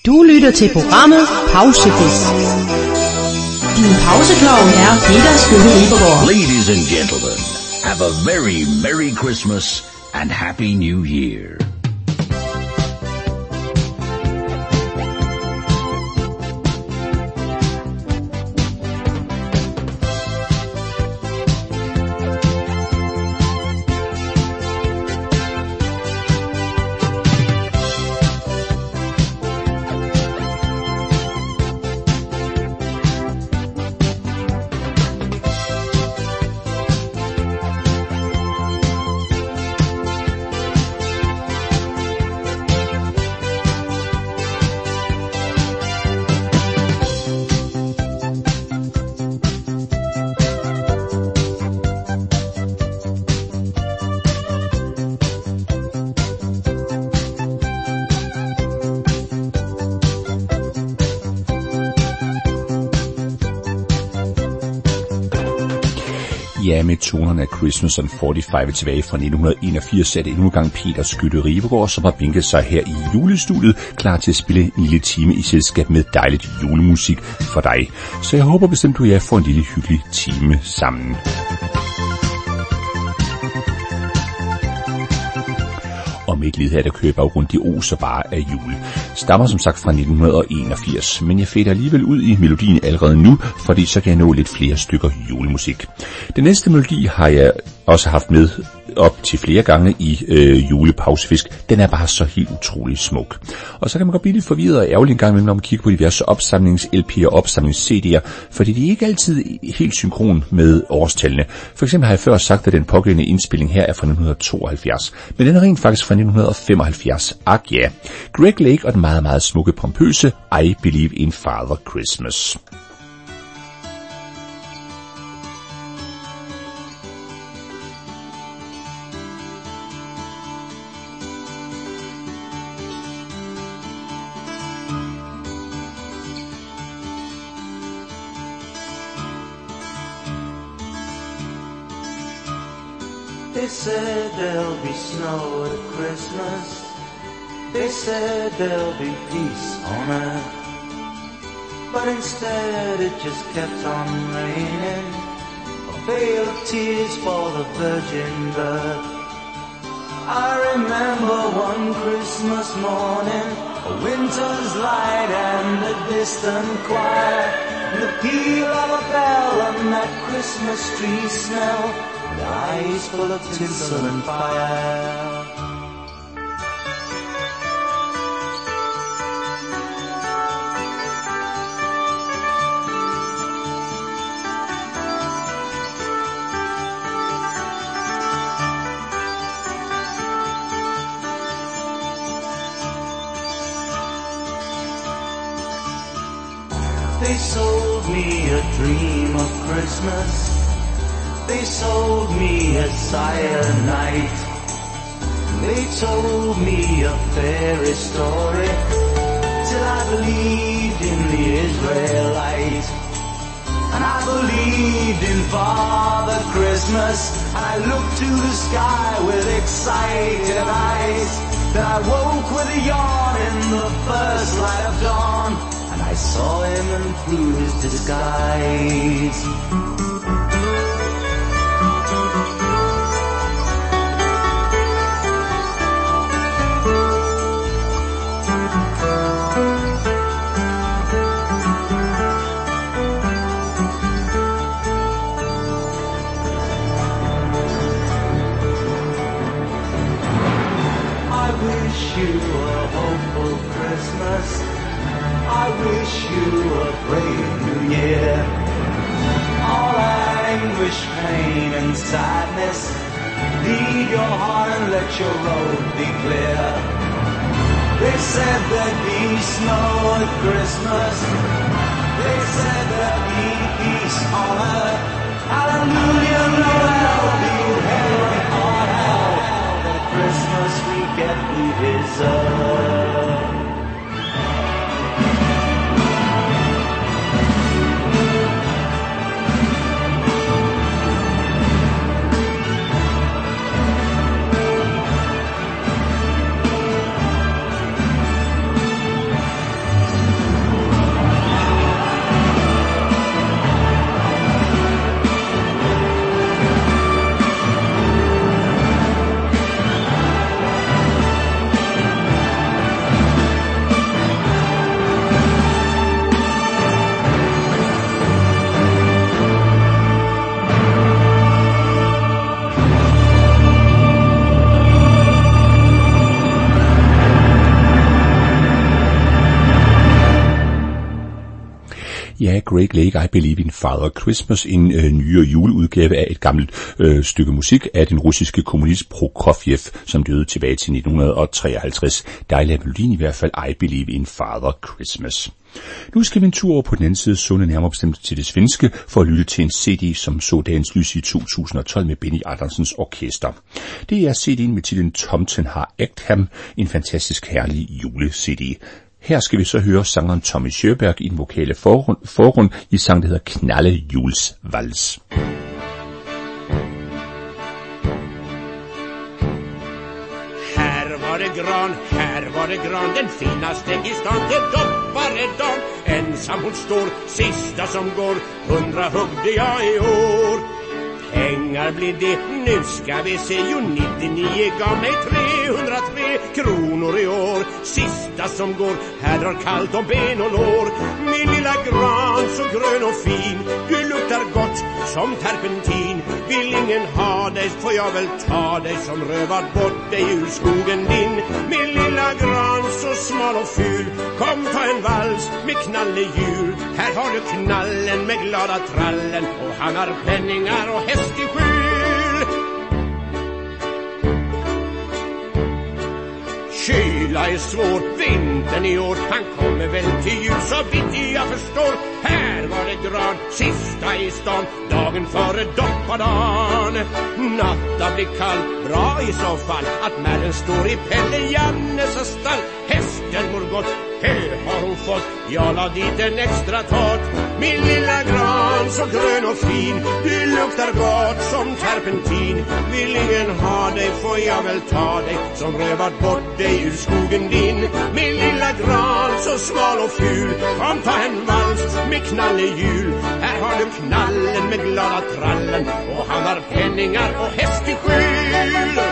Du lytter til programmet Pausefest. Din pauseklovn er Peter Skønne-Ribergaard. Ladies and gentlemen, have a very Merry Christmas and Happy New Year. Ja, med tonerne af Christmas and 45 tilbage fra 1981 er det endnu en gang Peter Skønne-Ribergaard, som har bænket sig her i julestudiet, klar til at spille en lille time i selskab med dejligt julemusik for dig. Så jeg håber bestemt, du får en lille hyggelig time sammen. Og med et led her, der kører baggrund, de oser bare af jul. Stammer som sagt fra 1981, men jeg fader alligevel ud i melodien allerede nu, fordi så kan jeg nå lidt flere stykker julemusik. Den næste melodi har jeg også haft med op til flere gange i julepausefisk. Den er bare så helt utrolig smuk. Og så kan man godt blive lidt forvirret og ærgerlig en gang imellem, når man kigger på diverse opsamlings-LP'er og opsamlings-CD'er, fordi de er ikke altid helt synkron med årstallene. For eksempel har jeg før sagt, at den pågældende indspilling her er fra 1972, men den er rent faktisk fra 1975. Ak ja. Greg Lake og den meget, meget smukke pompøse I Believe in Father Christmas. They said there'll be snow at Christmas. They said there'll be peace on earth. But instead it just kept on raining. A veil of tears for the virgin birth. I remember one Christmas morning, a winter's light and a distant choir, and the peal of a bell and that Christmas tree smell, and eyes full of tinsel and fire. They sold me a dream of Christmas. They sold me a cyanide. They told me a fairy story till I believed in the Israelite. And I believed in Father Christmas. And I looked to the sky with excited eyes. Then I woke with a yawn in the first light of dawn. I saw him and through his disguise. I wish you a hopeful Christmas. I wish you a brave new year. All anguish, pain and sadness, leave your heart and let your road be clear. They said there'd be snow at Christmas. They said there'd be peace on earth. Hallelujah, Noel, be heaven or hell. The Christmas we get we deserve. Ja, Great Lake, I Believe in Father Christmas, en nyere juleudgave af et gammelt stykke musik af den russiske kommunist Prokofjev, som døde tilbage til 1953. Dejlig melodien i hvert fald, I Believe in Father Christmas. Nu skal vi en tur over på den anden side, sunde nærmere bestemt til det svenske, for at lytte til en CD, som så dagens lys i 2012 med Benny Andersens orkester. Det er CD'en med titlen Tomten har ægt ham, en fantastisk herlig jule-CD. Her skal vi så høre sangeren Tommy Sjöberg i den vokale forgrund i sang, der hedder Knalle Jules Vals. Här var det gran, den finaste i stan till dopparedan. Ensam hon står, sista som går, 100 huggde jag i år. Pengar blir det, nu ska vi se, jo 99 gav mig 303 kronor i år. Sista som går, här drar kallt om ben och lår. Min lilla gran så grön och fin, du luktar gott som terpentin. Vill ingen ha dig får jag väl ta dig som rövat bort dig ur skogen din. Min lilla gran så smal och ful, kom ta en vals med knallehjul. Här har du knallen med glada trallen, och han har penningar och häst i skjul. Kyla är svår, vintern i år, han kommer väl till jul så vitt jag förstår. Här var det gran, sista i stan, dagen före doppadan. Natta blir kall, bra i så fall att märren står i Pelle Jannes stall. Hästen mår gott, hö har hon fått, jag la dit en extra tot. Min lilla gran så grön och fin, du luktar gott som terpentin. Vill ingen ha dig får jag väl ta dig som rövat bort dig ur skogen din. Min lilla gran så smal och ful, kom ta en vals med knallehjul. Här har du knallen med glada trallen, och han har penningar och häst i skjul.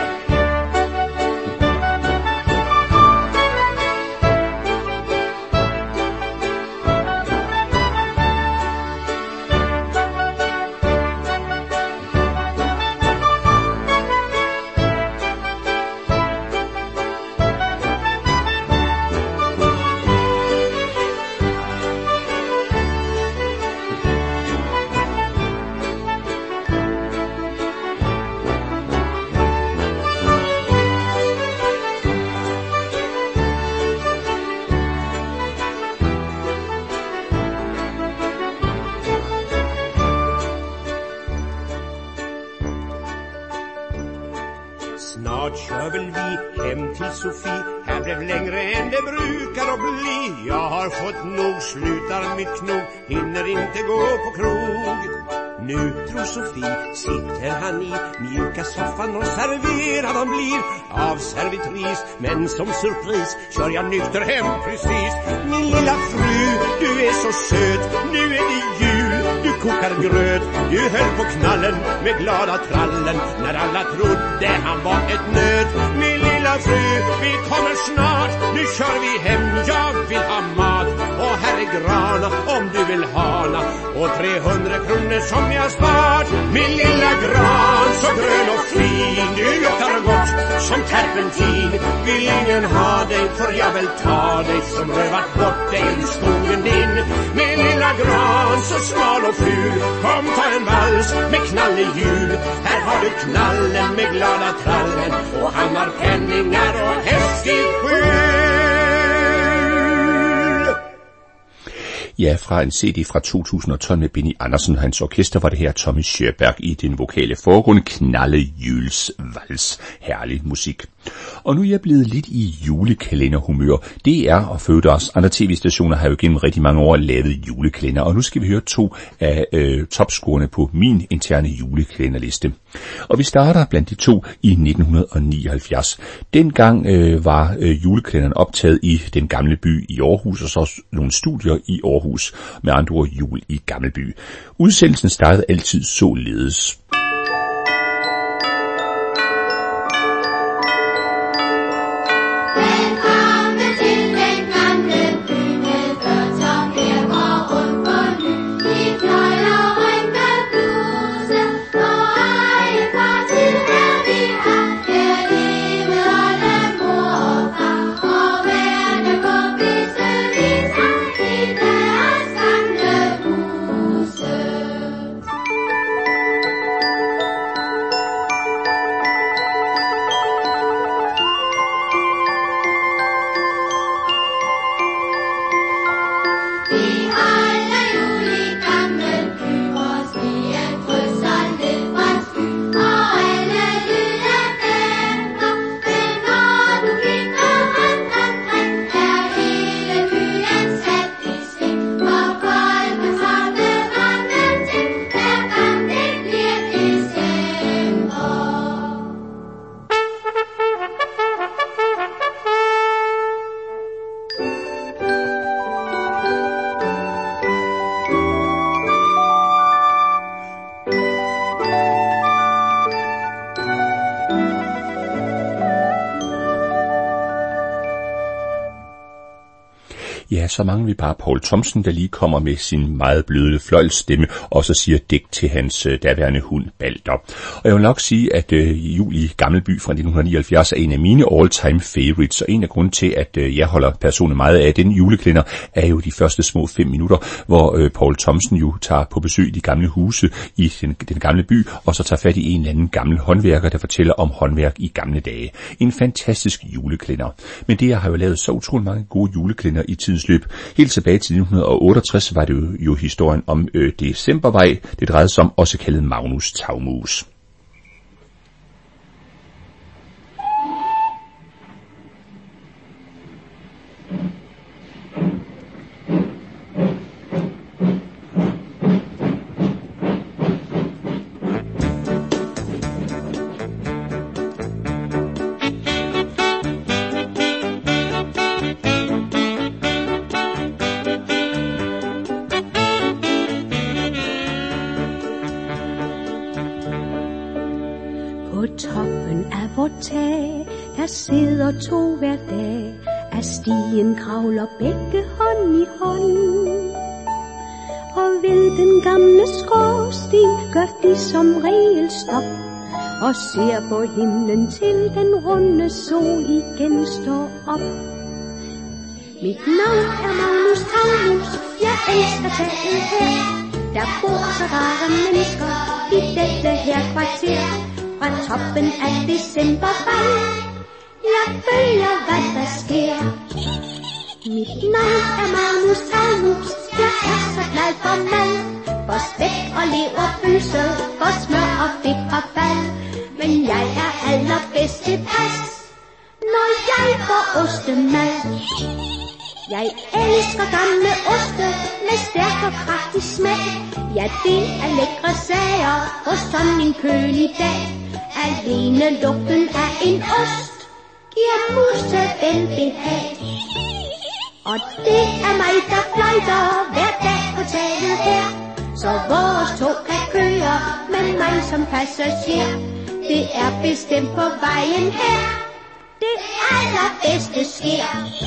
Snart kör väl vi hem till Sofie, här blev längre än det brukar att bli. Jag har fått nog, slutar mitt knog, hinner inte gå på krog. Nu tror Sofie, sitter han i mjuka soffan och serverad han blir av servitris. Men som surpris kör jag nykter hem precis. Min lilla fru, du är så söt, nu är det jul, du kokar gröt. Du höll på knallen med glada trallen när alla trodde han var ett nöt. Min lilla fru, vi kommer snart, nu kör vi hem, jag vill ha mat. Och här är grana om du vill hana, och 300 kronor som jag spart. Min lilla gran så grön och fin, du luktar gott som terpentin. Vill ingen ha dig får jag väl ta dig som rövat bort dig ur skogen din. Min lilla gran så smal och ful, kom ta en vals med knallehjul. Här har du knallen med glada trallen, och han har penningar och häst i skjul. Ja, fra en CD fra 2012 med Benny Andersen og hans orkester var det her Tommy Sjöberg i den vokale forgrund, Knalle Jules Vals. Herlig musik. Og nu er jeg blevet lidt i julekalenderhumør. DR og Føders andre tv-stationer har jo gennem rigtig mange år lavet julekalender, og nu skal vi høre to af topscorerne på min interne julekalenderliste. Og vi starter blandt de to i 1979. Dengang var julekalenderen optaget i den gamle by i Aarhus, og så nogle studier i Aarhus, med andre ord jul i Gammelby. Udsendelsen startede altid således. så mangler vi bare Poul Thomsen, der lige kommer med sin meget bløde fløjlstemme, og så siger digt til hans daværende hund Balder. Og jeg vil nok sige, at Jul i Gammelby fra 1979 er en af mine all-time favorites, og en af grunden til, at jeg holder personligt meget af den juleklænder, er jo de første små 5 minutter, hvor Poul Thomsen jo tager på besøg i de gamle huse i den gamle by, og så tager fat i en eller anden gammel håndværker, der fortæller om håndværk i gamle dage. En fantastisk juleklænder. Men det har jo lavet så utrolig mange gode juleklænder i tidens løb. Helt tilbage til 1968 var det jo historien om Decembervej, det drejede sig om, også kaldet Magnus Tagmus. Der sidder 2 hver dag, af stien kravler begge hånd i hånd. Og ved den gamle skorsten gør de som regel stop, og ser på himlen til den runde sol igen står op. Mit navn er Magnus Tagmus, jeg elsker taget her. Der bor så rare mennesker i dette her kvarter. Fra toppen af Decembervej, jeg følger, hvad der sker. Mit navn er Magnus Tagmus, jeg er så glad for mad. For spæk og leverpølse, for smør og fedt og fald. Men jeg er allerbedst tilpas, når jeg får ostemad. Jeg elsker gamle oste med stærk og kraftig smag. Ja, det er lækre sager på sådan en kølig dag. Alene lugten af en ost giver musse velbehag. Og det er mig, der fløjter hver dag på taget her. Så vores tog kan køre med mig som passager. Det er bestemt på vejen her, det allerbedste sker.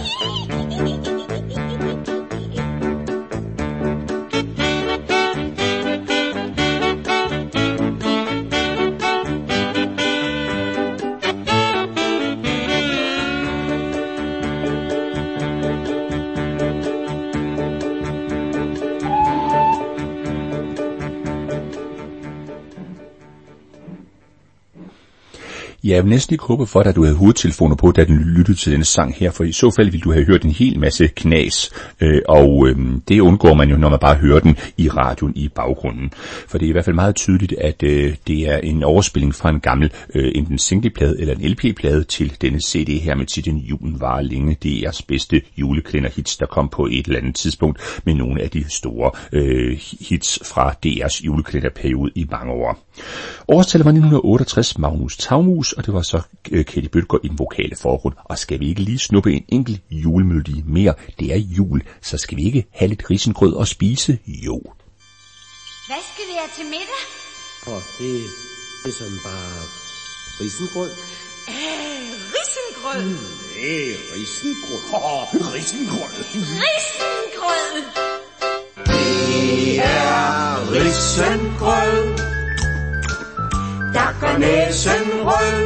Jeg vil næsten ikke håbe for dig, at du havde hovedtelefoner på, da du lyttede til denne sang her, for i så fald ville du have hørt en hel masse knas, og det undgår man jo, når man bare hører den i radioen i baggrunden. For det er i hvert fald meget tydeligt, at det er en overspilling fra en gammel, enten singleplade eller en LP-plade til denne CD her med titlen Julen varer længe. Det er jeres bedste juleklænder-hits, der kom på et eller andet tidspunkt med nogle af de store hits fra DR's juleklænder-periode i mange år. Årstallet var 1968, Magnus Tagmus, og det var så Katie Bødker i den vokale forgrund. Og skal vi ikke lige snuppe en enkelt julemelodi mere? Det er jul, så skal vi ikke have lidt risengrød og spise? Jo. Hvad skal vi have til middag? Det er sådan bare risengrød. Risengrød? Nej, risengrød. Risengrød. Risengrød! Det er risengrød, der gør næsen rød,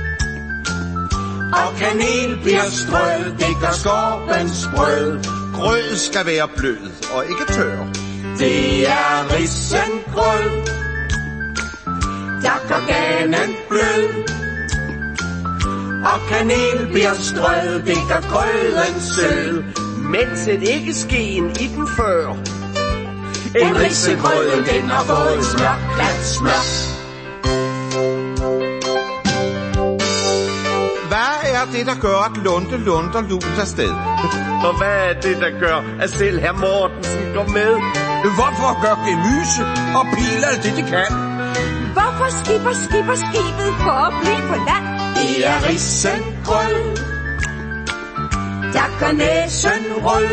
og kanel bliver strød, det gør skorpen sprød. Grød skal være blød og ikke tør. Det er risengrød, der gør ganen blød, og kanel bliver strød, det gør grøden sød. Men sæt ikke skeen i den før. En risengrød, den har fået smør, glat smør. Hvad er det, der gør, at Lunde lunder lunt afsted? Og hvad er det, der gør, at selv herr Mortensen går med? Hvorfor gør Gemyse og Pil alt det, de kan? Hvorfor skipper skibet for at blive på land? Det er risengrød, der gør næsen rød,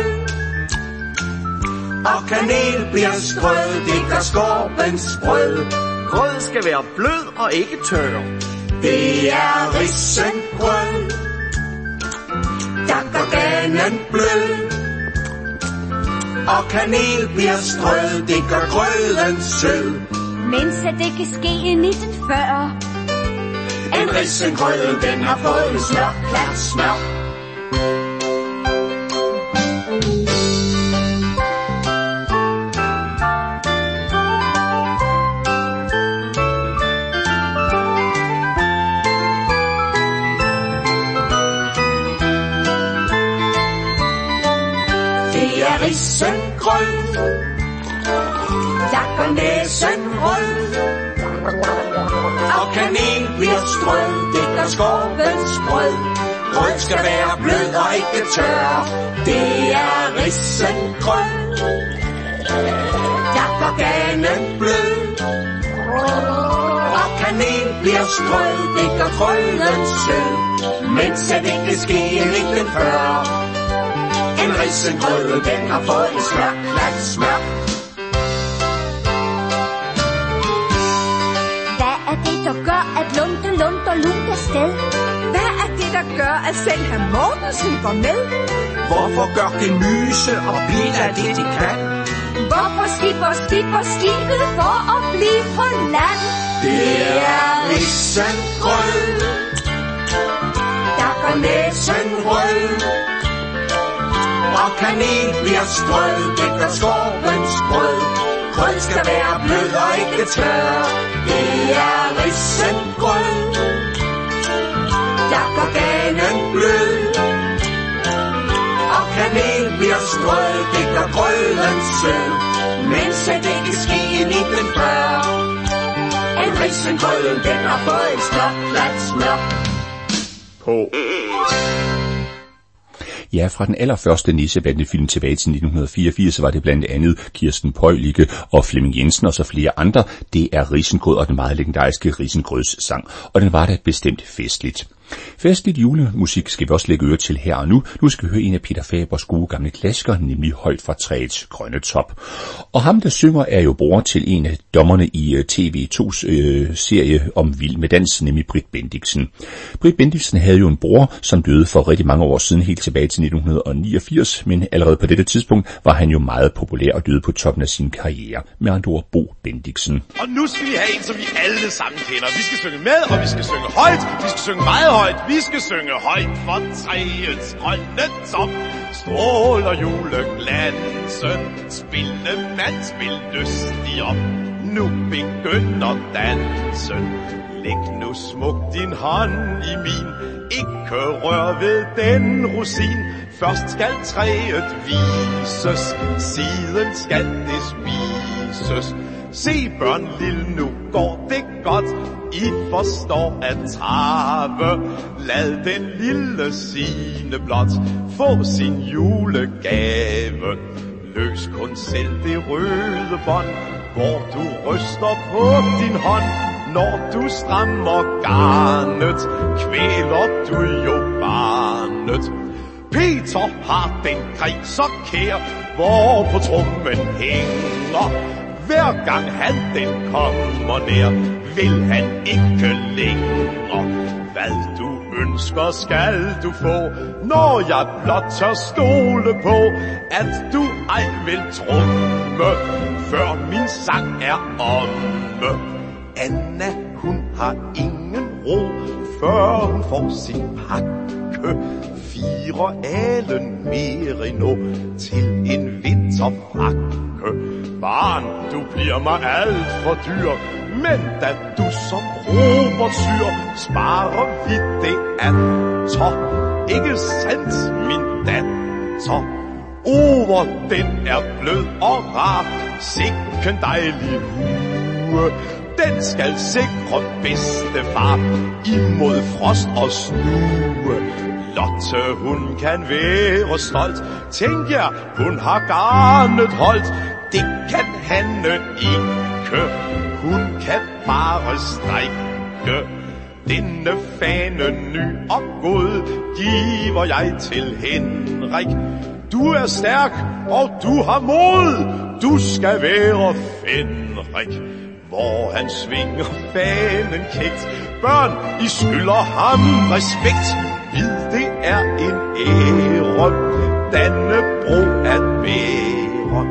og kanel bliver strød, det gør skorpen sprød. Grød skal være blød og ikke tør. Det er risengrød, der gør ganen blød, og kanel bliver strøget, det gør grøden sød. Mens at det kan ske i 1940. En risengrød, den har fået en smør, klart smør. Det er risengrød, der gør næsen rød. Og kanel bliver strød, det gør skorpens brød. Grød skal være blød og ikke tør. Det er risengrød, der gør ganen blød. Og kanel bliver strød, det gør grøden sød. Mens det ikke sker i 1940. En risengrød, den har fået en smør, klat smør. Hvad er det, der gør, at Lunde lunt sted? Hvad er det, der gør, at selv hr. Mortensen går med? Hvorfor gør gemyse og biler det, de kan? Hvorfor skipper skibet for at blive på land? Det er risengrød, Der gør næsen rød. Og kanel bliver strød, det gør skorpens brød. Grød skal være blød og ikke tør. Det er risengrød, der gør ganen blød. Og kanel bliver strød, det gør grøden sød. Mens det ikke sker i 1940. En risengrød, den har fået en smør, klat smør. På. Ja, fra den allerførste Nissebanden-film tilbage til 1984 var det blandt andet Kirsten Peüliche og Flemming Jensen og så flere andre. Det er Risengrød og den meget legendariske Risengrødssang, og den var da bestemt festligt. Festligt julemusik skal vi også lægge øre til her og nu. Nu skal vi høre en af Peter Fabers gode gamle klassikere, nemlig Højt fra træets grønne top. Og ham, der synger, er jo bror til en af dommerne i TV2's serie om Vild med dans, nemlig Britt Bendiksen. Britt Bendiksen havde jo en bror, som døde for rigtig mange år siden, helt tilbage til 1989, men allerede på dette tidspunkt var han jo meget populær og døde på toppen af sin karriere. Med andre ord, Bo Bendiksen. Og nu skal vi have en, som vi alle sammen kender. Vi skal synge med, og vi skal synge højt. Vi skal synge meget højt. Vi skal synge højt for træets grønne top. Stråler juleglansen, spillemand, spil lystig op. Nu begynder dansen. Læg nu smukt din hånd i min. Ikke rør ved den rosin. Først skal træet vises, siden skal det spises. Se børn lille, nu går det godt. I forstår at trave. Lad den lille Signe blot få sin julegave. Løs kun selv det røde bånd, hvor du ryster på din hånd. Når du strammer garnet, kvæler du jo barnet. Peter har den gren så kær, hvor på trommen hænger. Hver gang han den kommer nær, vil han ikke længere. Hvad du ønsker skal du få, når jeg blot tør stole på, at du ej vil trumme, før min sang er omme. Anna, hun har ingen ro, før hun får sin pakke. 4 alen merino til en vinterfrakke. Barn, du bliver mig alt for dyr, men da du som Robert-syr sparer vi det atter. Ikke sandt, min datter? Hvor den er blød og rar, sikken dejlig hue. Den skal sikre bedstefar imod frost og snue. Lotte, hun kan være stolt. Tænk jer, hun har garnet holdt. Det kan Hanne ikke. Hun kan bare strikke. Denne fane ny og god giver jeg til Henrik. Du er stærk, og du har mod. Du skal være Fenrik. Hvor han svinger fanen kægt. Børn, I skylder ham respekt. Vid, det er en ære, Dannebro at bære.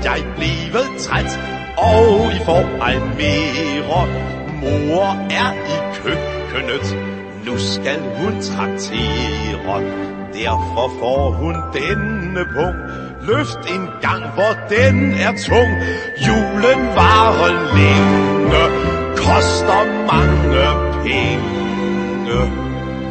jeg blevet træt, og I får ej mere. Mor er i køkkenet, nu skal hun traktere. Derfor får hun denne pung. Løft en gang, hvor den er tung. Julen varer længe, koster mange penge.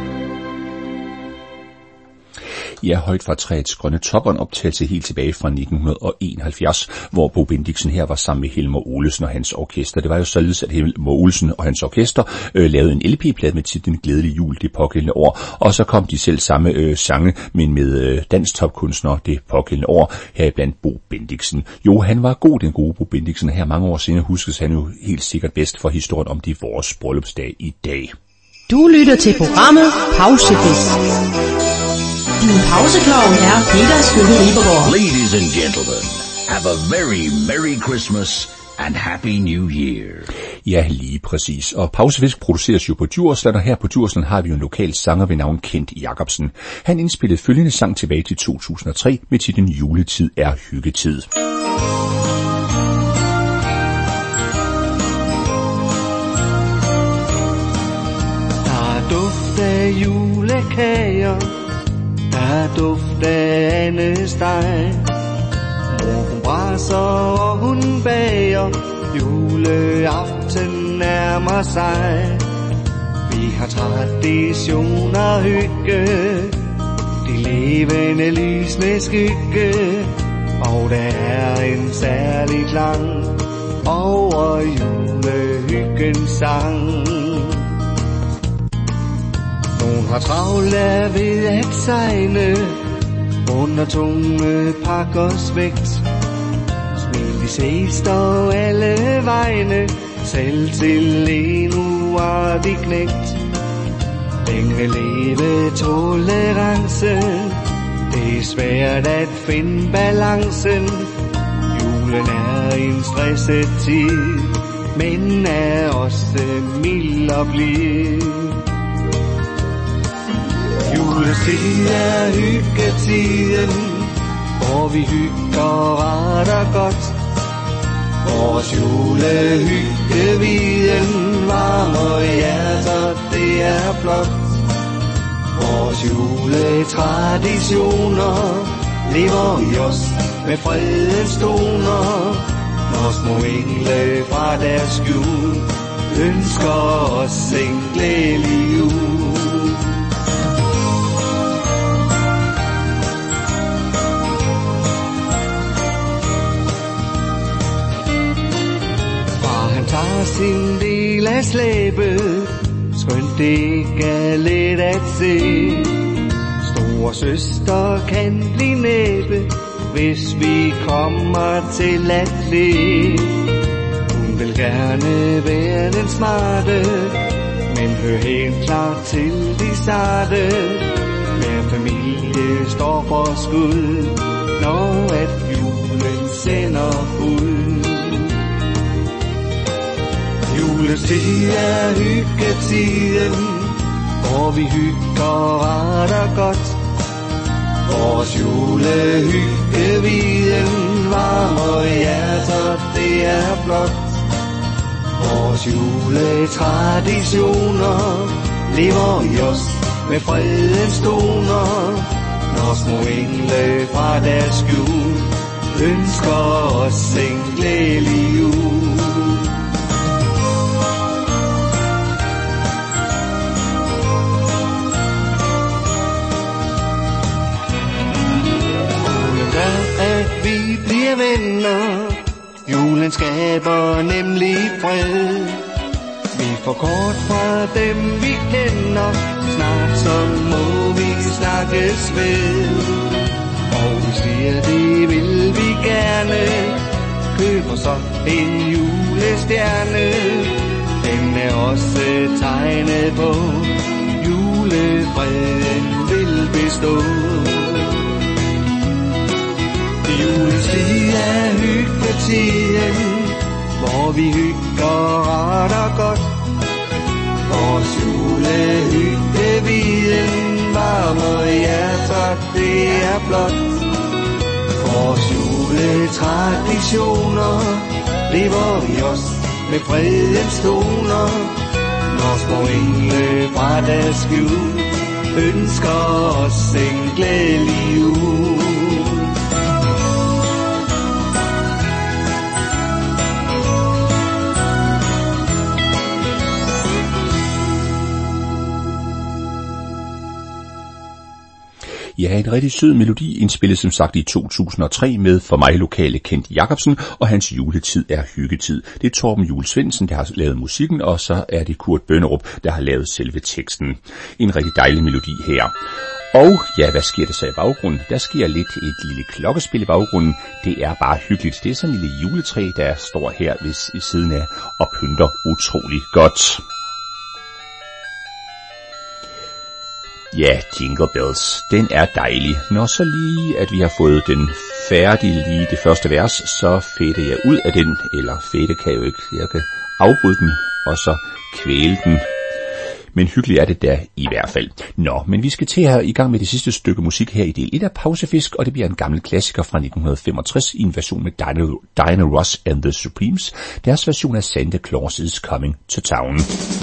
Ja, højt fra træets grønne topper, en optagelse helt tilbage fra 1971, hvor Bo Bendixen her var sammen med Helmer Olesen og hans orkester. Det var jo således, at Helmer Olesen og hans orkester lavede en LP-plade med titlen Glædelig Jul det pågældende år, og så kom de selv samme sange, men med dansk topkunstner det pågældende år, heriblandt Bo Bendixen. Jo, han var god, den gode Bo Bendixen, og her mange år senere huskes han jo helt sikkert bedst for historien om de vores bryllupsdag i dag. Du lytter til programmet Pausefest. Din pauseklovn er Peter Skønne Ribergaard. Ladies and gentlemen, have a very Merry Christmas and Happy New Year. Ja, lige præcis. Og Pausefisk produceres jo på Djursland, og her på Djursland har vi jo en lokal sanger ved navn Kent Jacobsen. Han indspillede følgende sang tilbage til 2003 med titlen Juletid er hyggetid. Der er duft af julekager, der er duft af andesteg. Mor hun brasser og hun bager, juleaften nærmer sig. Vi har traditioner hygge, de levende lysende skygge. Og der er en særlig klang over julehyggens sang. Nogen har travlt af ved at sejne under tunge pakkers vægt. Smil de ses dog alle vegne, selv til en uartig knægt. Længe leve tolerance, det er svært at finde balancen. Julen er en stresset tid, men er også mild og blid. Juletid er hyggetiden, hvor vi hygger ret og godt. Vores julehyggeviden varmer hjerter, det er flot. Vores juletraditioner lever i os med fredens toner. Når små engle fra deres skjul ønsker os en glædelig jul. Tager sin del af slæbet, skønt det ikke er let at se. Store søster kan blive næppe, hvis vi kommer til at le. Hun vil gerne være den smarte, men hør helt klart til de sarte. Hver familie står for skud, når at julen sender bud. Juletid er hyggetiden, hvor vi hygger ret og godt. Vores julehyggeviden varmer hjerter, det er flot. Vores juletraditioner lever i os med fredens toner. Når små engle fra deres skjul ønsker os en glædelig jul. Vi bliver venner, julen skaber nemlig fred. Vi får kort fra dem vi kender, snart så må vi snakkes ved. Og vi siger det vil vi gerne, køber så en julestjerne. Den er også tegnet på, julefreden vil bestå. Juletid er hyggetiden, hvor vi hygger ret og godt. Vores julehyggeviden varmer hjerter, det er flot. Vores juletraditioner lever vi os med fredens toner, når små engle fra deres skjul ønsker os en glædelig jul. Ja, en rigtig sød melodi, indspillet som sagt i 2003 med for mig lokale Kent Jacobsen, og hans juletid er hyggetid. Det er Torben Juel Svendsen, der har lavet musikken, og så er det Kurt Bønnerup, der har lavet selve teksten. En rigtig dejlig melodi her. Og ja, hvad sker der så i baggrunden? Der sker lidt et lille klokkespil i baggrunden. Det er bare hyggeligt. Det er sådan en lille juletræ, der står her ved siden af og pynter utrolig godt. Ja, Jingle Bells, den er dejlig. Når så lige, at vi har fået den færdig lige det første vers, så fader jeg ud af den, eller fader kan jeg jo ikke. Jeg kan afbryde den, og så kvæle den. Men hyggeligt er det da i hvert fald. Nå, men vi skal til her i gang med det sidste stykke musik her i del 1 af Pausefisk, og det bliver en gammel klassiker fra 1965 i en version med Diana Ross and the Supremes. Deres version af Santa Claus is Coming to Town.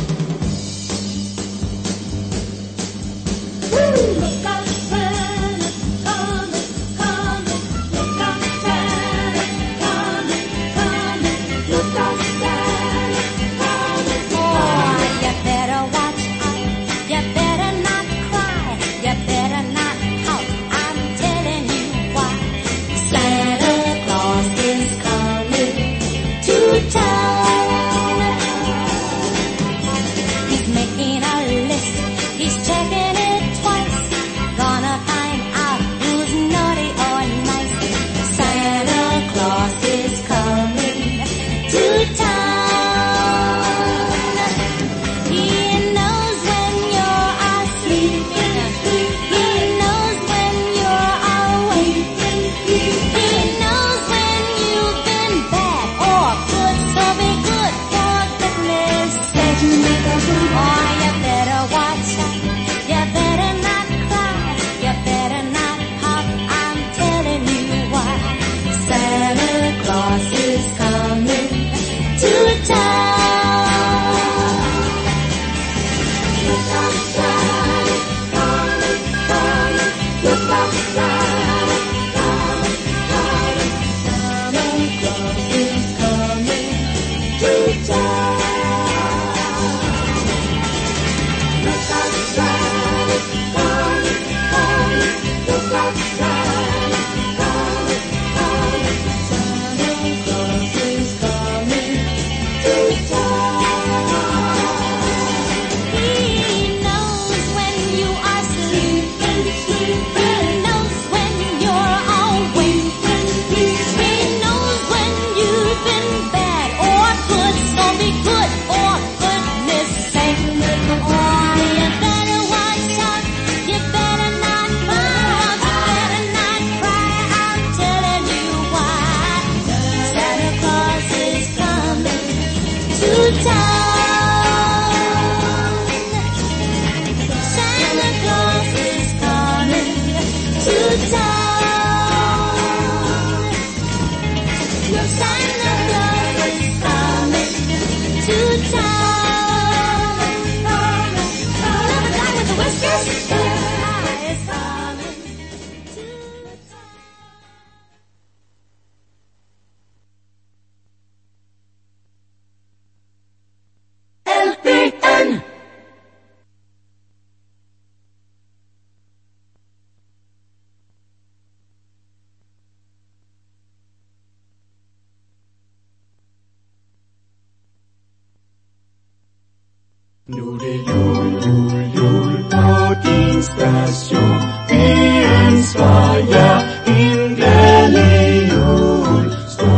Nu er det jul, jul, jul på din station. Det ansvar jer en glædelig jul. Stå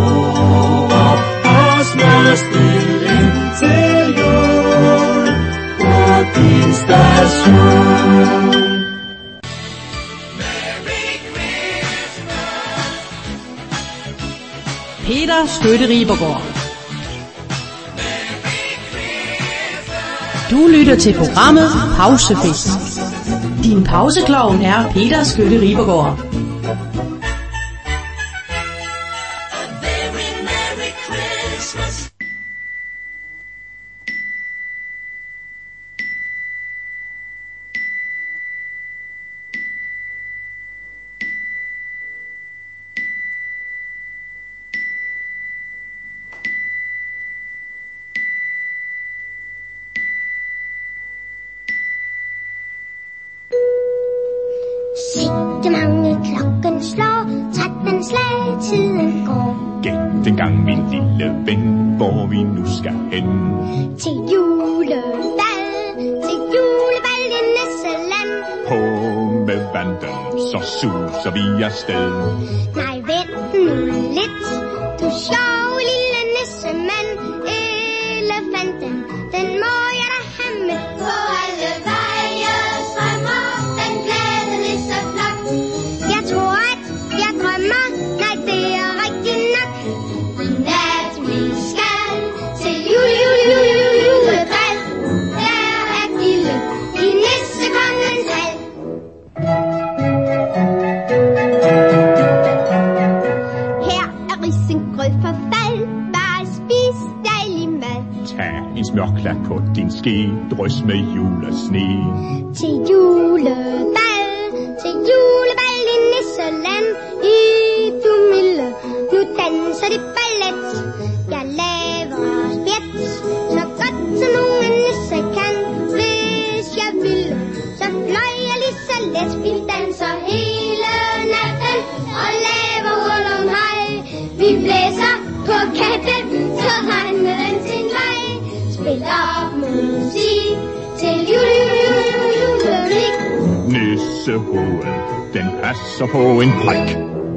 op og smør stilling til jul på din station. Peter Skytte Ribergaard. Du lytter til programmet Pausefisk. Din pauseklovn er Peter Skytte Ribergaard. Sikke mange klokken slår, 13 slag, tiden går. Gæt dengang, min lille ven, hvor vi nu skal hen. Til julebal i Nisseland. På med vandet, så suser vi afsted. Nej, vent nu lidt, du sjov lille nissemand. Elefanten, den må jeg da have med. På alle veje strømmer den glade nisseflok. Jeg tror, at jeg drømmer, nej, det er rigtigt nok. I nat vi skal til julebal. Der er gilde i nissekongens hal. Her er risengrød for fald, bare spis dejlig mad. Tag en smørklat på din ske, drys med julesne. Til julebal i Nisseland. I du milde, nu danser de ballet. Jeg laver spjæt, så godt som nogen nisse kan. Hvis jeg ville, så fløj jeg lige så let. Vi danser hele natten og laver hul om hej. Vi blæser på katten, så regner den sin vej. Spil op musik til julerik. Nissehoved, den passer på en prik.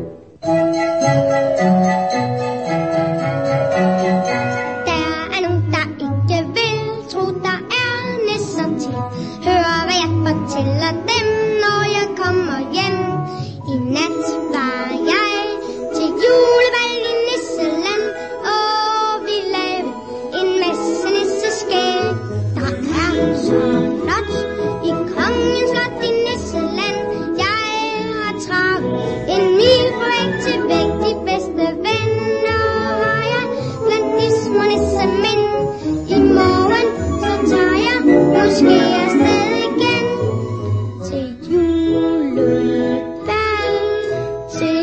Der er nogen, der ikke vil tro, der er nisser til. Hør, hvad jeg fortæller dem, når jeg kommer hjem. I nat var jeg til julebal i Nisseland, og vi lavede en masse nisseskæg. Der er så flot i kongens slot i Nisseland. Jeg har travet en mil på væg til væg. De bedste venner har jeg blandt de små nissemænd. I morgen så tager jeg måske afsted igen til julebal. Til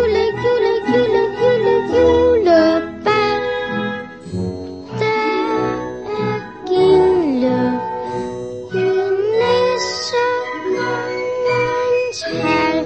julebal. Der er gilde i nissekongens hal.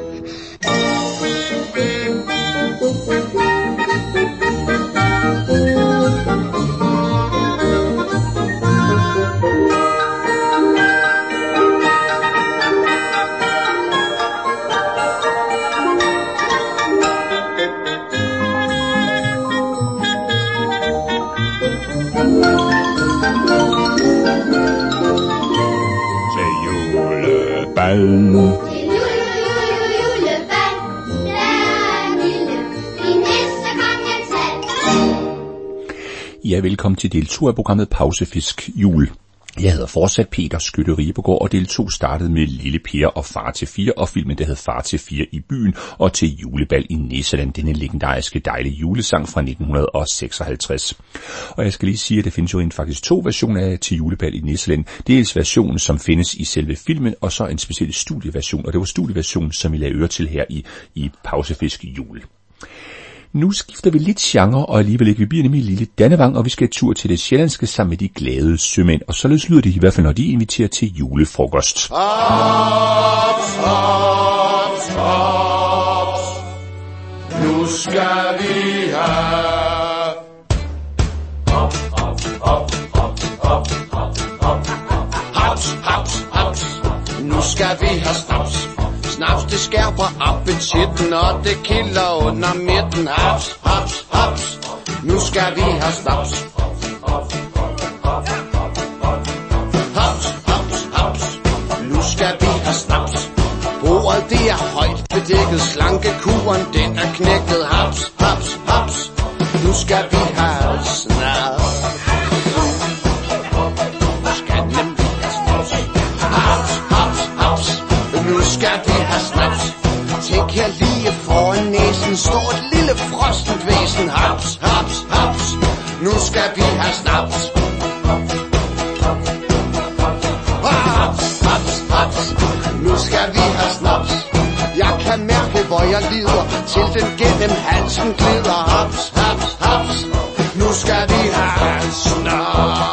Til julebal. Til julebal, der er gilde i nissekongens hal. Ja, velkommen til del 2 af programmet Pausefisk Jul. Jeg hedder fortsat Peter Skytte Ribegård, og del 2 startede med Lille Per og Far til 4, og filmen der hed Far til 4 i byen, og til julebal i Nisseland, denne legendariske dejlige julesang fra 1956. Og jeg skal lige sige, at der findes jo faktisk 2 versioner af til julebal i Nisseland. Dels versionen, som findes i selve filmen, og så en speciel studieversion, og det var studieversionen, som vi lagde øre til her i Pausefisk Jul. Nu skifter vi lidt genre, og alligevel ikke. Vi bliver nemlig lille Dannevang, og vi skal tur til det sjællandske sammen med de glade sømænd. Og således lyder det i hvert fald, når de inviterer til julefrokost. Hops, hops, hops. Nu skal vi have hop, hop, hop, hop, hop, hop, hop. Hops, hops, hops. Nu skal vi have snaps. Snaps, det skærper appetitten, og det kilder under midten. Haps, haps, haps. Nu skal vi have snaps. Haps, haps, haps. Nu skal vi have snaps. Bordet, det er højt bedækket. Slankekuren, den er knækket. Haps, haps, haps. Nu skal vi have snaps. Nu skal nemlig have snaps. Haps, haps, haps. Nu skal vi have snaps. Tænk her lige foran næsen står et lille frostent væsen. Haps, haps, haps. Nu skal vi have snaps. Haps, haps, haps. Nu skal vi have snaps. Jeg kan mærke, hvor jeg lider, til den gennem halsen glider. Haps, haps, haps. Nu skal vi have snaps.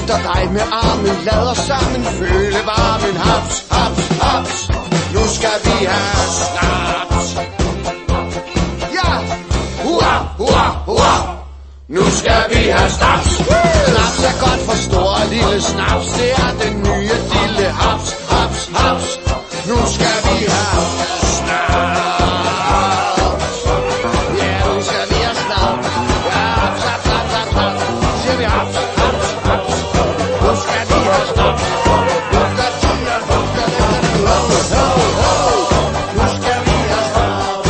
vugter dig med armen, lad os sammen føle varmen. Haps, haps, haps, nu skal vi have snaps. Ja, hurra, hurra, hurra, nu skal vi have snaps. Snaps er godt for store lille snaps, det er den nye lille haps, haps, haps, nu skal vi have snaps. Ja, nu skal vi have snaps. Ja, haps, haps, haps, haps, haps, siger vi haps, haps, haps, nu skal vi have snaps. Hugger tiger, hugger lidt, ho, ho, ho, nu skal vi have snaps.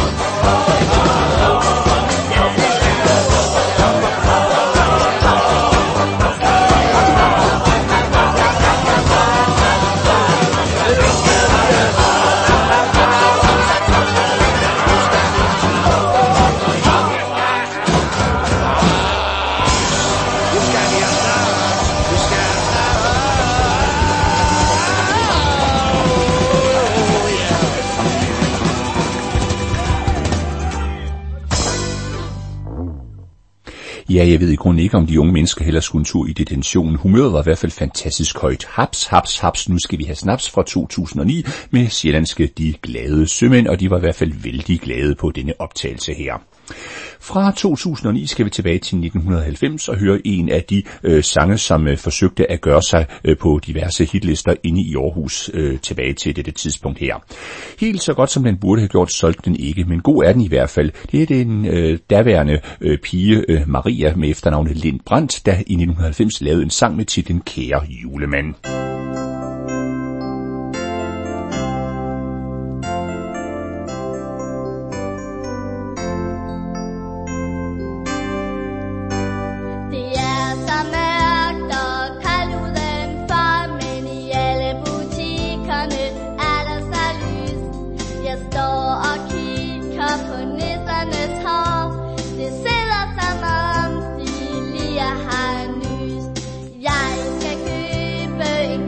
Ja, jeg ved i grunden ikke, om de unge mennesker heller skulle en tur i detention. Humøret var i hvert fald fantastisk højt. Haps, haps, haps, nu skal vi have snaps fra 2009 med sjællandske De Glade Sømænd, og de var i hvert fald vældig glade på denne optagelse her. Fra 2009 skal vi tilbage til 1990 og høre en af de sange, som forsøgte at gøre sig på diverse hitlister inde i Aarhus tilbage til dette tidspunkt her. Helt så godt som den burde have gjort, solgte den ikke, men god er den i hvert fald. Det er den daværende pige Maria med efternavnet Lind Brandt, der i 1990 lavede en sang med titlen Kære Julemand. Jeg skal købe en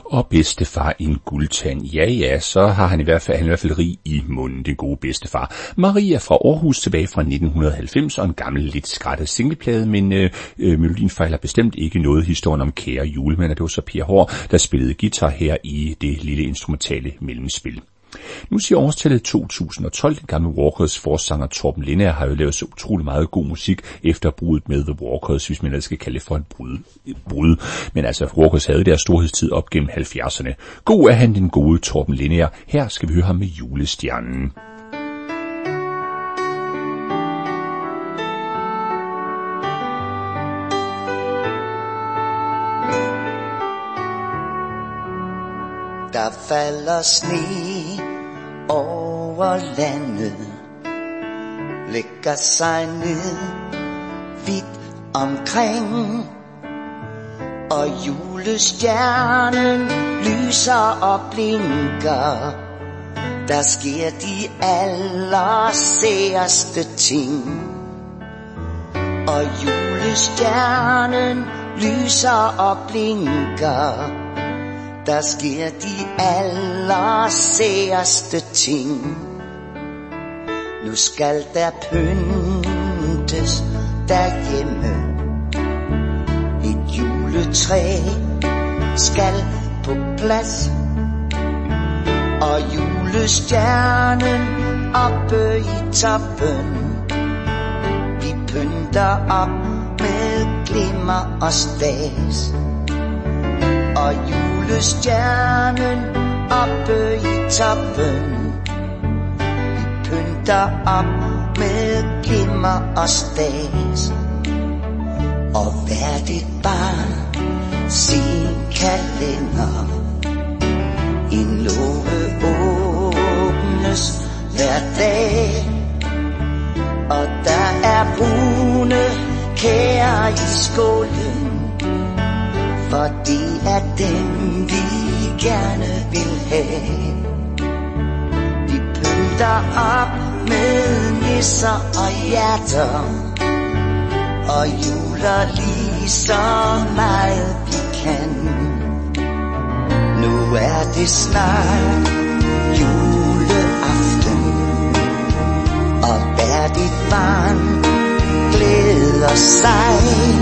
Og bedstefar en guldtand. Ja, så har han i hvert fald rig i munden, den gode bedstefar. Maria fra Aarhus tilbage fra 1990 og en gammel lidt skrættet singleplade, men melodien fejler bestemt ikke noget historien om kære julemand, og det var så Per Hård, der spillede guitar her i det lille instrumentale mellemspil. Nu siger årstallet 2012. Den gamle Walkers forsanger Torben Lindager har jo lavet så utrolig meget god musik efter bruddet med The Walkers, hvis man ellers skal kalde det for et brud. Men altså, Walkers havde deres storhedstid op gennem 70'erne. God er han, den gode Torben Lindager. Her skal vi høre ham med Julestjernen. Der falder sne over landet, lægger sig ned vidt omkring, og julestjernen lyser og blinker. Der sker de allersæreste ting, og julestjernen lyser og blinker. Der sker de allersæreste ting. Nu skal der pyntes derhjemme. Et juletræ skal på plads, og julestjernen oppe i toppen. Vi pynter op med glimmer og stas, og julestjernen oppe i toppen. Vi pynter op med glimmer og stas, og hvert et barn sin kalender. En låge åbnes hver dag, og der er brune kager i skålen, for det er dem, vi gerne vil have. Vi pynter op med nisser og hjerter, og juler lige så meget vi kan. Nu er det snart juleaften, og hvert et barn glæder sig.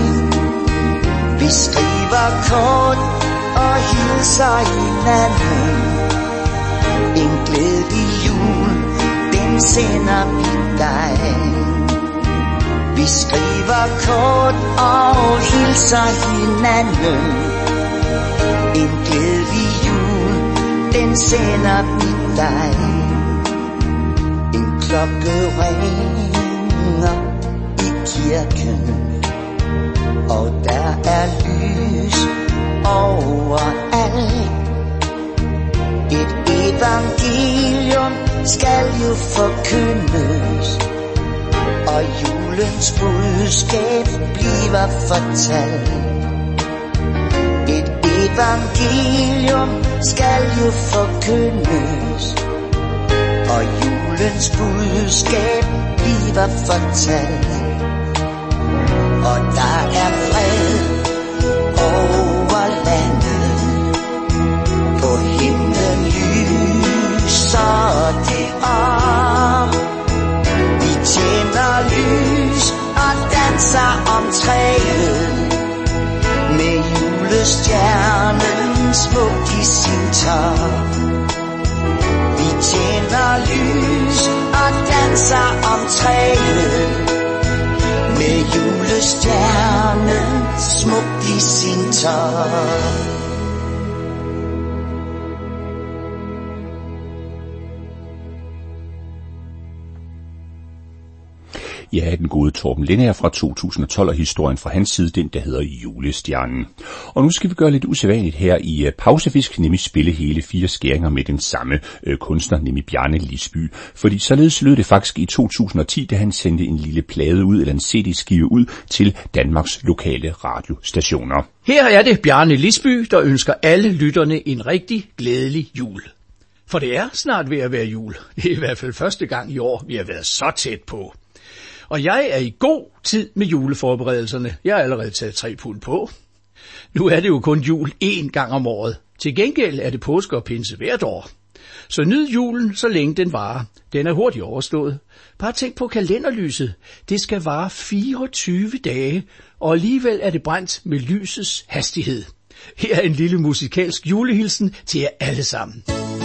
Vi skriver kort og hilser hinanden. En glædelig jul, den sender vi dig. Vi skriver kort og hilser hinanden. En glædelig jul, den sender vi dig. En klokke ringer i kirken, og der er lys overalt. Et evangelium skal jo forkyndes, og julens budskab bliver fortalt. Et evangelium skal jo forkyndes, og julens budskab bliver fortalt. Og der er fred over landet, på himlen lyser det op. Vi tænder lys og danser om træet, med julestjernen smukt i sin top. Vi tænder lys og danser om træet, med julestjernen smukt i sin top. Ja, den gode Torben Lindager fra 2012 og historien fra hans side, den der hedder Julestjernen. Og nu skal vi gøre lidt usædvanligt her i Pausefisk, nemlig spille hele 4 skæringer med den samme kunstner, nemlig Bjarne Lisby. Fordi således lød det faktisk i 2010, da han sendte en lille plade ud, eller en CD-skive ud til Danmarks lokale radiostationer. Her er det Bjarne Lisby, der ønsker alle lytterne en rigtig glædelig jul. For det er snart ved at være jul. Det er i hvert fald første gang i år, vi har været så tæt på. Og jeg er i god tid med juleforberedelserne. Jeg har allerede taget 3 pund på. Nu er det jo kun jul 1 gang om året. Til gengæld er det påske og pinse hvert år. Så nyd julen, så længe den varer. Den er hurtigt overstået. Bare tænk på kalenderlyset. Det skal vare 24 dage, og alligevel er det brændt med lysets hastighed. Her er en lille musikalsk julehilsen til jer alle sammen.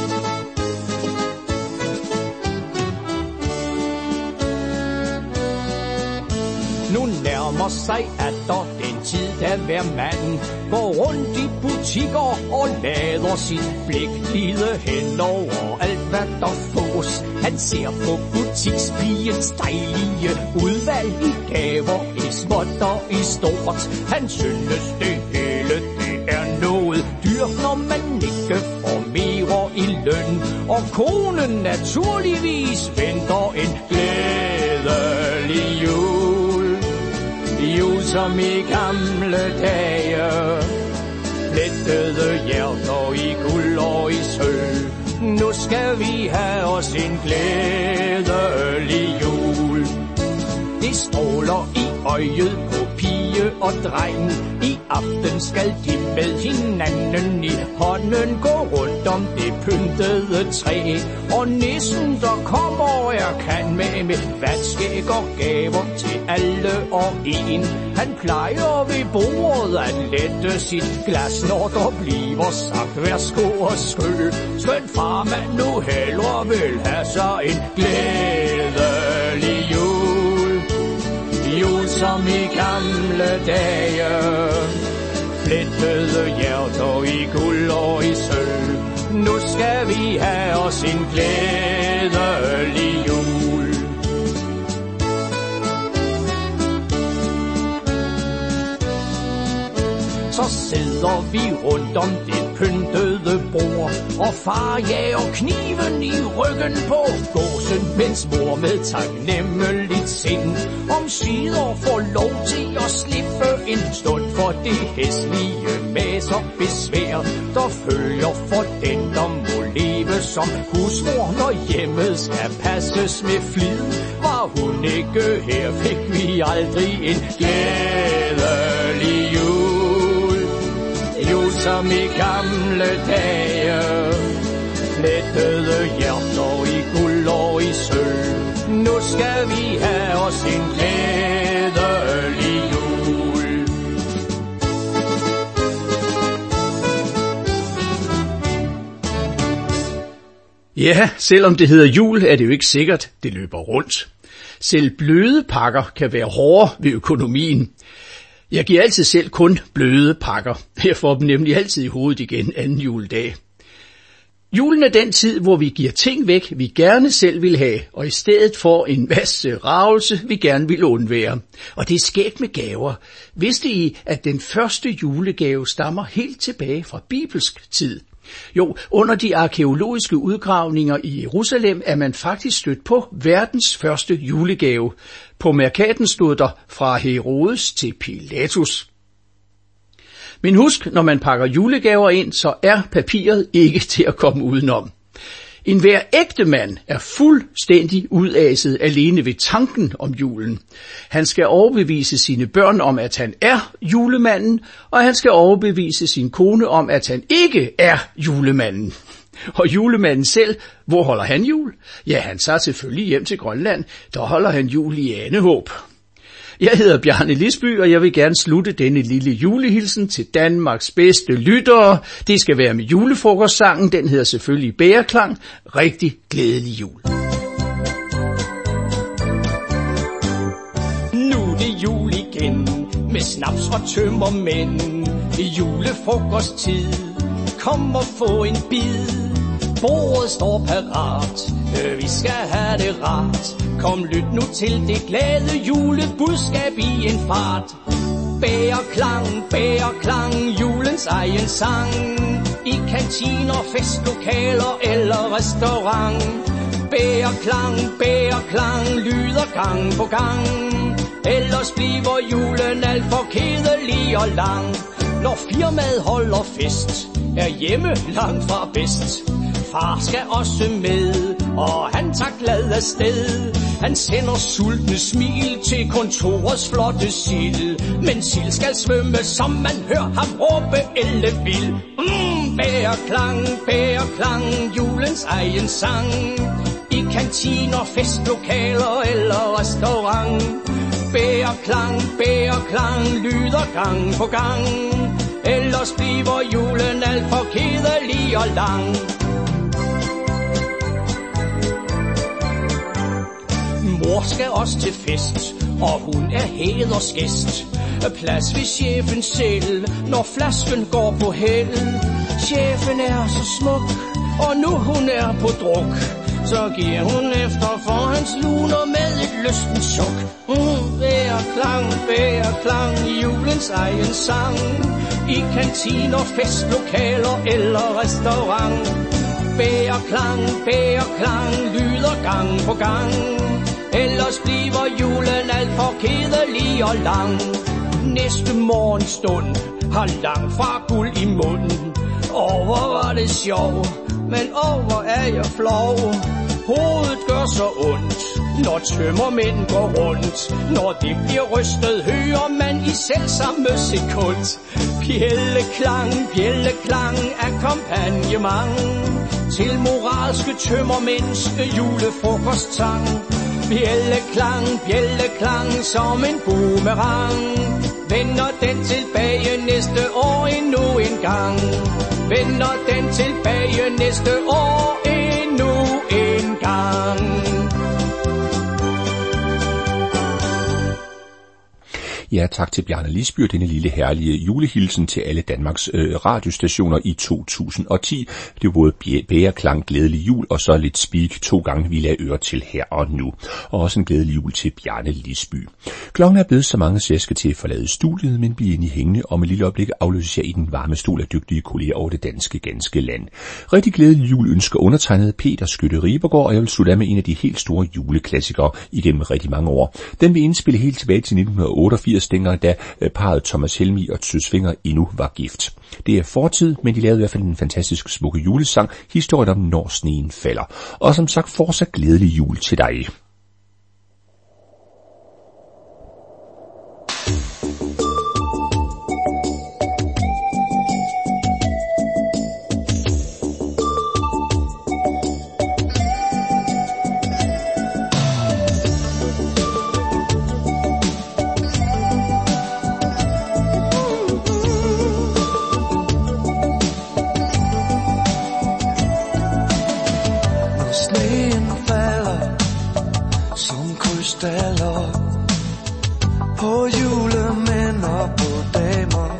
Nu nærmer sig atter den tid, da hver mand går rundt i butikker og lader sit blik glide hen over alt, hvad der fås. Han ser på butikspigens dejlige udvalg i gaver, i småt og i stort. Han synes det hele, det er noget dyrt, når man ikke får mere i løn. Og konen naturligvis venter en glædelig jul. Jul som i gamle dage, plettede hjerter i guld og i sølv. Nu skal vi have os en glædelig jul. Det stråler i øjet på pige og dreng. I aften skal de med hinanden i hånden gå rundt om det pyntede træ. Og nissen, der kommer, kan med vatskæg og gaver til alle og en. Han plejer ved bordet at lette sit glas, når der bliver sagt værsgo og skøl. Skøn farmand nu hellere vil have sig en glædelig jul. Jul som i gamle dage, plettede hjerter i guld og i sølv. Nu skal vi have os en glædelig jul. Så sidder vi rundt om det pyntede bord, og far jager kniven i ryggen på gåsen, mens mor med taknemmeligt sind omsider får lov til at slippe en stund for det hæslige mas og besvær, der følger for den, der må leve som husmor, når hjemmet skal passes med flid. Var hun ikke her, fik vi aldrig en glædelig jul. Jul som i gamle dage, plettede hjerter i guld og i sølv. Nu skal vi have os en glædelig jul. Ja, selvom det hedder jul, er det jo ikke sikkert, det løber rundt. Selv bløde pakker kan være hårde ved økonomien. Jeg giver altid selv kun bløde pakker. Jeg får dem nemlig altid i hovedet igen anden juledag. Julen er den tid, hvor vi giver ting væk, vi gerne selv vil have, og i stedet får en masse ravelse, vi gerne vil undvære. Og det er skægt med gaver. Vidste I, at den første julegave stammer helt tilbage fra bibelsk tid? Jo, under de arkæologiske udgravninger i Jerusalem er man faktisk stødt på verdens første julegave. På mærkaten stod der fra Herodes til Pilatus. Men husk, når man pakker julegaver ind, så er papiret ikke til at komme udenom. En hver ægte mand er fuldstændig udaset alene ved tanken om julen. Han skal overbevise sine børn om, at han er julemanden, og han skal overbevise sin kone om, at han ikke er julemanden. Og julemanden selv, hvor holder han jul? Ja, han tager selvfølgelig hjem til Grønland. Der holder han jul i Anehåb. Jeg hedder Bjarne Lisby, og jeg vil gerne slutte denne lille julehilsen til Danmarks bedste lyttere. Det skal være med julefrokostsangen. Den hedder selvfølgelig Bæreklang. Rigtig glædelig jul. Nu er det jul igen, med snaps og tømmermænd. Julefrokosttid, kom og få en bid. Bordet står parat, vi skal have det rart. Kom, lyt nu til det glade julebudskab i en fart. Bæreklang, julens egen sang. I kantiner, festlokaler eller restaurant. Bæreklang, lyder gang på gang. Ellers bliver julen alt for kedelig og lang. Når firmaet holder fest, er hjemme langt fra bedst. far skal også med, og han tager glad afsted. Han sender sultne smil til kontorets flotte sild, men sild skal svømme, som man hører ham råbe ellevild. Bærklang, julens egen sang, i kantiner, festlokaler eller restaurant. Bærklang, lyder gang på gang, ellers bliver julen alt for kedelig og lang. Mor skal også til fest, og hun er hædersgæst. Plads ved chefen selv, når flasken går på held. Chefen er så smuk, og nu hun er på druk, så giver hun efter for hans luner med et lystens suk. Bærklang, julens egen sang, i kantiner, festlokaler eller restaurant. Bærklang, lyder gang på gang, ellers bliver julen alt for kedelig og lang. Næste morgenstund har langt fra guld i munden. Hvor var det sjov, men hvor er jeg flov. Hovedet gør så ondt, når tømmermænd går rundt. Når det bliver rystet, hører man i selvsamme sekund. Bjelleklang, akkompagnement til moralske tømmermænds julefrokostsang. Bjelleklang, som en boomerang, vender den tilbage næste år endnu en gang. Vender den tilbage næste år endnu en gang. Ja, tak til Bjarne Lisby og denne lille herlige julehilsen til alle Danmarks radiostationer i 2010. Det var både bærklang, glædelig jul og så lidt speak 2 gange, vi lagde øre til her og nu. Og også en glædelig jul til Bjarne Lisby. Klokken er blevet så mange, så jeg skal til at forlade studiet, men blive inde i hængende, og med lille øjeblik afløses jeg i den varme stol af dygtige kolleger over det ganske land. Rigtig glædelig jul ønsker undertegnet Peter Skytte Ribergaard, og jeg vil slutte af med en af de helt store juleklassikere igennem rigtig mange år. Den vil indspille helt tilbage til 1988, dengang da parret Thomas Helmig og Tøsvinger endnu var gift. Det er fortid, men de lavede i hvert fald en fantastisk smukke julesang, historien om Når sneen falder. Og som sagt, fortsat glædelig jul til dig. På julemænd og på damer,